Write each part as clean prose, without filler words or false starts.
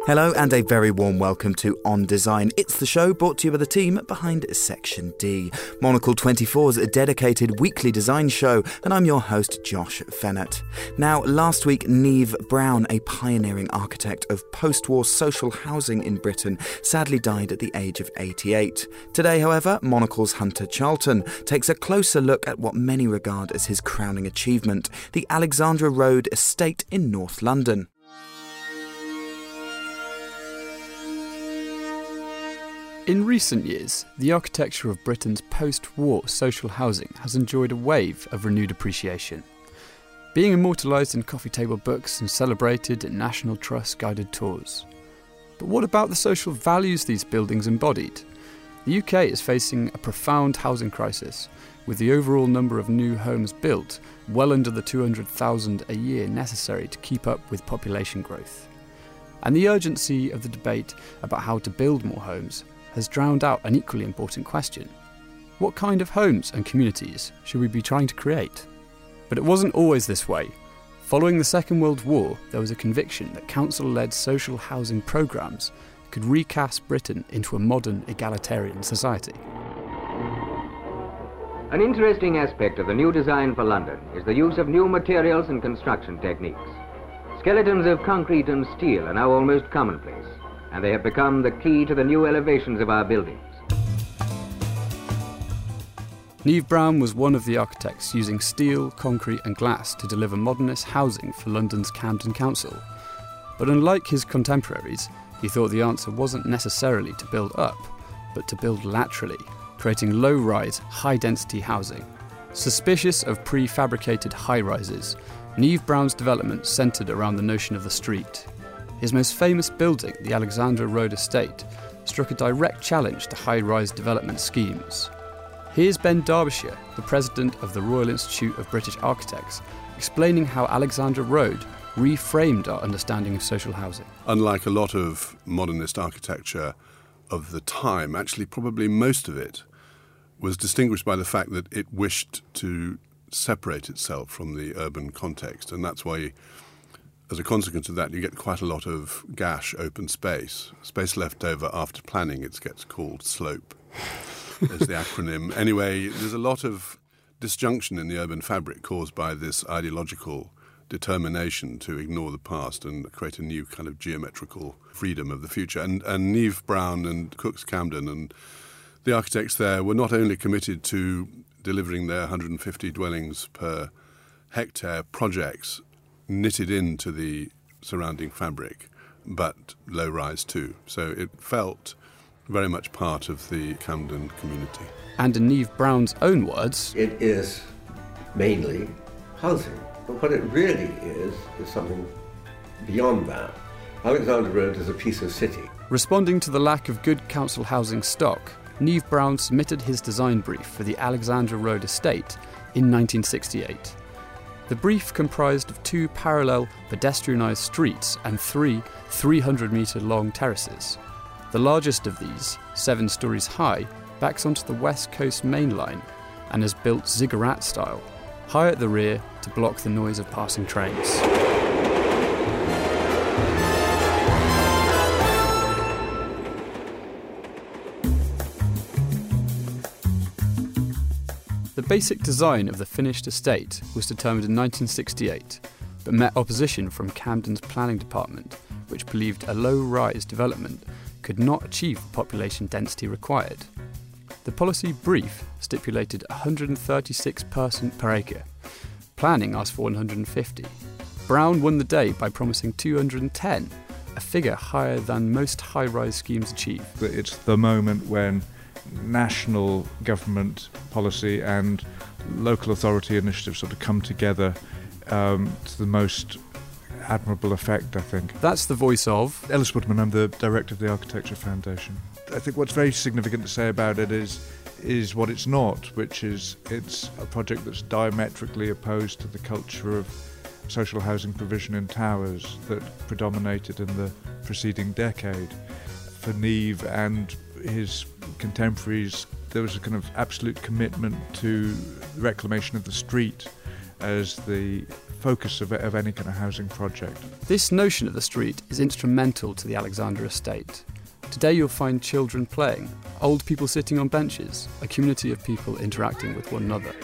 Hello and a very warm welcome to On Design. It's the show brought to you by the team behind Section D, Monocle 24's dedicated weekly design show, and I'm your host, Josh Fennett. Now, last week, Niamh Brown, a pioneering architect of post-war social housing in Britain, sadly died at the age of 88. Today, however, Monocle's Hunter Charlton takes a closer look at what many regard as his crowning achievement, the Alexandra Road estate in North London. In recent years, the architecture of Britain's post-war social housing has enjoyed a wave of renewed appreciation, being immortalised in coffee table books and celebrated in National Trust guided tours. But what about the social values these buildings embodied? The UK is facing a profound housing crisis, with the overall number of new homes built well under the 200,000 a year necessary to keep up with population growth. And the urgency of the debate about how to build more homes has drowned out an equally important question. What kind of homes and communities should we be trying to create? But it wasn't always this way. Following the Second World War, there was a conviction that council-led social housing programmes could recast Britain into a modern egalitarian society. An interesting aspect of the new design for London is the use of new materials and construction techniques. Skeletons of concrete and steel are now almost commonplace, and they have become the key to the new elevations of our buildings. Niamh Brown was one of the architects using steel, concrete and glass to deliver modernist housing for London's Camden Council. But unlike his contemporaries, he thought the answer wasn't necessarily to build up, but to build laterally, creating low-rise, high-density housing. Suspicious of prefabricated high-rises, Niamh Brown's development centred around the notion of the street. His most famous building, the Alexandra Road estate, struck a direct challenge to high-rise development schemes. Here's Ben Derbyshire, the president of the Royal Institute of British Architects, explaining how Alexandra Road reframed our understanding of social housing. Unlike a lot of modernist architecture of the time, actually probably most of it was distinguished by the fact that it wished to separate itself from the urban context, and that's why as a consequence of that, you get quite a lot of gash open space left over after planning. It gets called slope, is the acronym. Anyway, there's a lot of disjunction in the urban fabric caused by this ideological determination to ignore the past and create a new kind of geometrical freedom of the future. And Niamh Brown and Cooks Camden and the architects there were not only committed to delivering their 150 dwellings per hectare projects knitted into the surrounding fabric, but low-rise too. So it felt very much part of the Camden community. And in Niamh Brown's own words, it is mainly housing. But what it really is something beyond that. Alexandra Road is a piece of city. Responding to the lack of good council housing stock, Niamh Brown submitted his design brief for the Alexandra Road estate in 1968. The brief comprised of 2 parallel pedestrianised streets and 3 300-metre-long terraces. The largest of these, 7 stories high, backs onto the West Coast main line and is built ziggurat style, high at the rear to block the noise of passing trains. The basic design of the finished estate was determined in 1968, but met opposition from Camden's planning department, which believed a low-rise development could not achieve the population density required. The policy brief stipulated 136 persons per acre. Planning asked for 150. Brown won the day by promising 210, a figure higher than most high-rise schemes achieve. It's the moment when national government policy and local authority initiatives sort of come together to the most admirable effect, I think. That's the voice of Ellis Woodman. I'm the director of the Architecture Foundation. I think what's very significant to say about it is what it's not, which is it's a project that's diametrically opposed to the culture of social housing provision in towers that predominated in the preceding decade. For Niamh and his contemporaries, there was a kind of absolute commitment to the reclamation of the street as the focus of any kind of housing project. This notion of the street is instrumental to the Alexandra estate. Today you'll find children playing, old people sitting on benches, a community of people interacting with one another.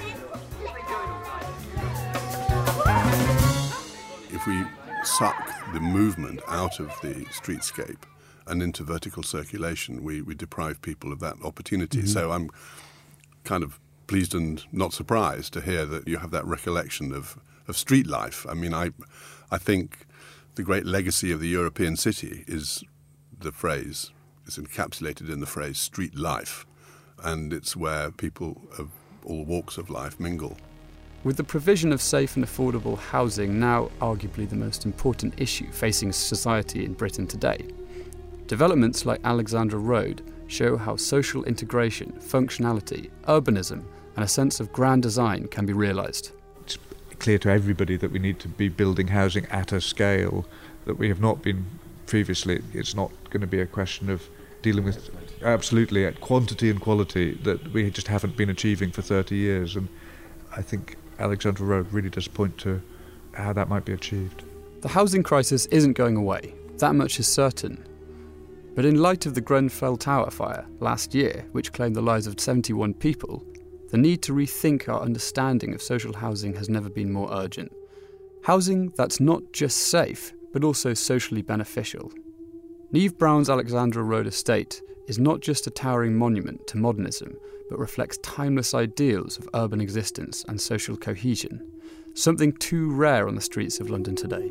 If we suck the movement out of the streetscape and into vertical circulation, we deprive people of that opportunity. So I'm kind of pleased and not surprised to hear that you have that recollection of street life. I mean, I think the great legacy of the European city is encapsulated in the phrase street life, and it's where people of all walks of life mingle. With the provision of safe and affordable housing now arguably the most important issue facing society in Britain today, developments like Alexandra Road show how social integration, functionality, urbanism and a sense of grand design can be realised. It's clear to everybody that we need to be building housing at a scale that we have not been previously. It's not going to be a question of dealing with absolutely at quantity and quality that we just haven't been achieving for 30 years. And I think Alexandra Road really does point to how that might be achieved. The housing crisis isn't going away, that much is certain. But in light of the Grenfell Tower fire last year, which claimed the lives of 71 people, the need to rethink our understanding of social housing has never been more urgent. Housing that's not just safe, but also socially beneficial. Niamh Brown's Alexandra Road estate is not just a towering monument to modernism, but reflects timeless ideals of urban existence and social cohesion, something too rare on the streets of London today.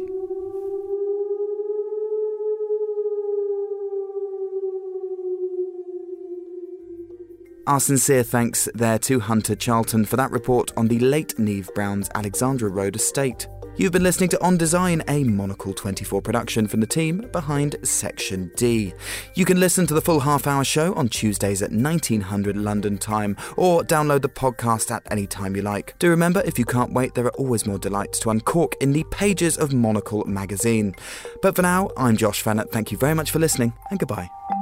Our sincere thanks there to Hunter Charlton for that report on the late Niamh Brown's Alexandra Road estate. You've been listening to On Design, a Monocle 24 production from the team behind Section D. You can listen to the full half-hour show on Tuesdays at 1900 London time, or download the podcast at any time you like. Do remember, if you can't wait, there are always more delights to uncork in the pages of Monocle magazine. But for now, I'm Josh Fennett. Thank you very much for listening, and goodbye.